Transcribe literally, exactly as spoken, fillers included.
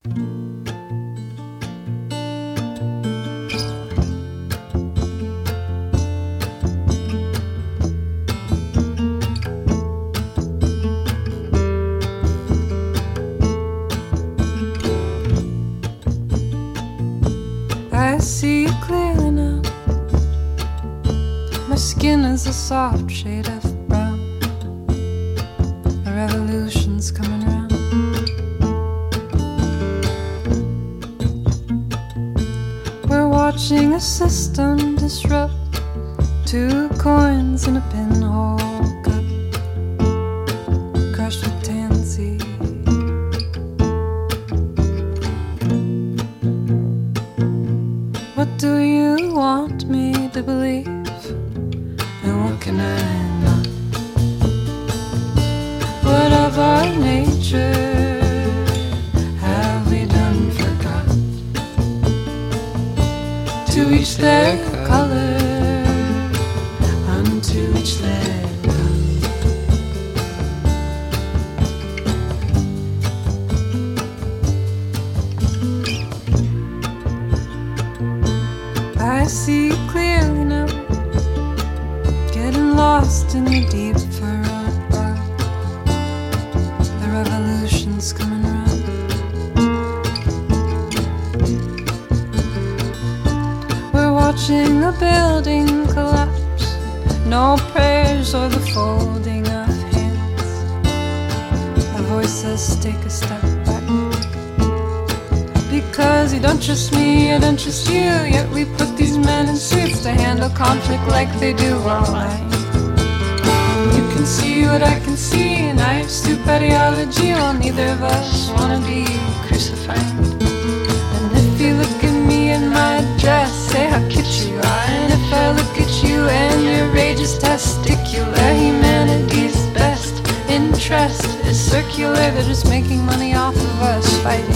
I see you clearly now. My skin is a soft shade of brown. A revolution's coming round. We're watching a system disrupt. Two coins in a pinhole cup, crushed with tansy. What do you want me to believe? And what can I not? What of our nature have we done forgot? To each their color, unto each their I see you clearly now, getting lost in your deep furrowed brow. The revolution's coming round. We're watching a building collapse. No prayers or the folding of hands. A voice says take a step back. Because you don't trust me, I don't trust you. Yet we put these men in suits to handle conflict like they do online. You can see what I can see, knives to ideology. Well, neither of us wanna be crucified. And if you look at me in my dress, say how cute you are. And if I look at you and your rage is testicular, humanity's best interest is circular. They're just making money off of us fighting.